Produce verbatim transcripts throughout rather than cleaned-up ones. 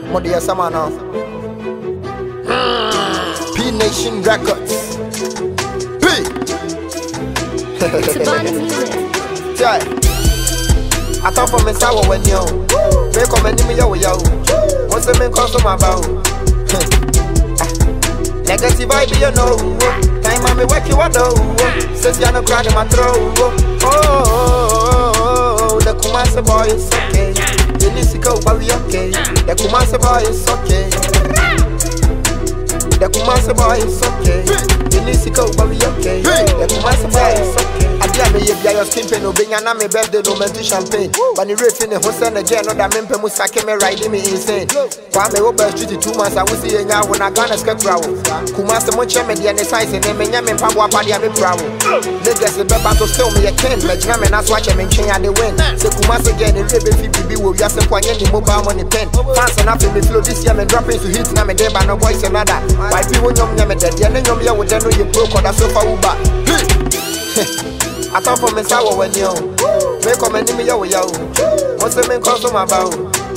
Modia Samana. P Nation Records. P. It's a Bonnie music. Yeah. I thought for me sour when you make up and me yo yo. What's the main cause of my bow? Negative vibe, you know. Time I me work you out though. Says you're not crying my throat. Oh, the Kumasi boy is okay. The Nisiko boy is okay. The Kumasi boy is okay. The Kumasi boy is okay. The Nisiko boy is okay. The Kumasi boy is okay. I dare me if your skin pain obey and I'm a birthday no mental champagne. But the rate in the Hussein again, no that mempe musake me riding me insane. Kwa me over street two months I will see you now when I gonna skate crowd. Kumasi munche me the size and me nyame pabwa padi am proud. Niggas the beba to still me a king, but nyame na swatch me chin at the win. Say Kumasi again the rebe fifty be wo yase kwanye the mobile money pen. Fans and after me flow this year me dropping to hits na me dey by no voice another. Why people nyom nyame dead, ya nyom ya wo dey no you broke or that sofa uber. I thought for me sour when you make up and me yo yo. What's the main cause of my bow?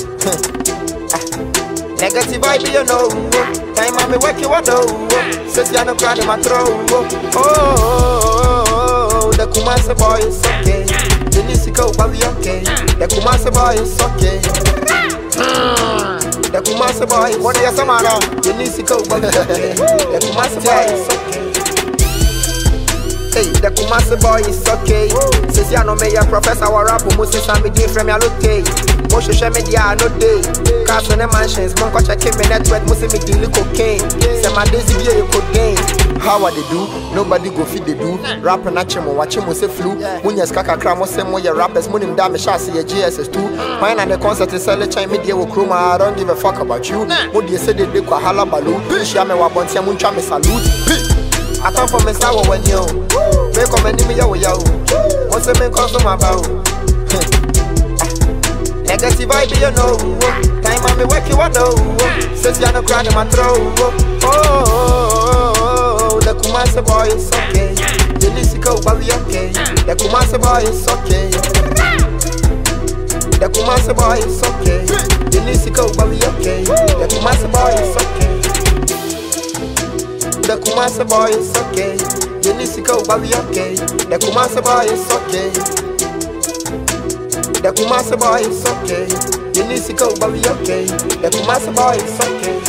Negative vibe, you know. Time I me work you out though. Says you're not crying my throat. Oh, the Kumasi boy is okay. The Nisiko boy is okay. The Kumasi boy is okay. The Kumasi boy, what is your man? The Nisiko boy is okay. The Kumasi boy is okay. Hey, the Kumasi boy is okay. Since you know me, a professor or rap, Moses and me day from your look. Most social media no day. Cars on the mansions, Monko check me network, Musi me deal cocaine. Say my days if you could gain. How are they do? Nobody go feed they do. Rap and achimo, watch him say flu. When you skaka cram, say more your rappers, money damn chassis, your G S S two. Mine and the concert is selling China media with Kruma. I don't give a fuck about you. What do you say they do? Hala baloo. Shame wabontia muncha me salute. I thought for me sour when you make up and me yo yo. What's the main cause of my bow? Negative vibe, you know. Time I me work you out though. Says you're not crying my throat. Oh, the Kumasi boy is okay. The Nisiko boy is okay. The Kumasi boy is okay. The Kumasi boy is okay. The Nisiko boy is okay. The Kumasi boy is okay. The Kumasi boy is okay. The Nisiko boy is okay. The Kumasi boy is okay. The Kumasi boy is okay. The Nisiko boy is okay. The Kumasi boy is okay.